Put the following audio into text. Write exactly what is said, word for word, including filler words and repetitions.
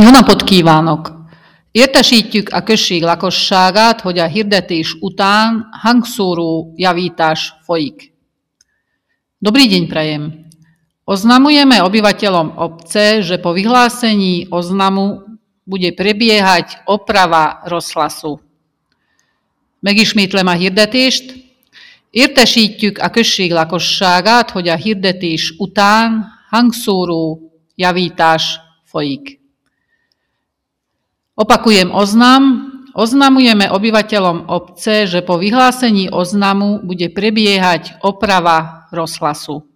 Jó napot kívánok! Értesítjük a község lakosságát, hogy a hirdetés után hangszóró javítás folyik. Dobrý deň prajem. Oznamujeme obyvateľom obce, že po vyhlásení oznamu bude prebiehať oprava rozhlasu. Megismétlem a hirdetést. Értesítjük a község lakosságát, hogy a hirdetés után hangszóró javítás folyik. Opakujem oznam. Oznamujeme obyvateľom obce, že po vyhlásení oznamu bude prebiehať oprava rozhlasu.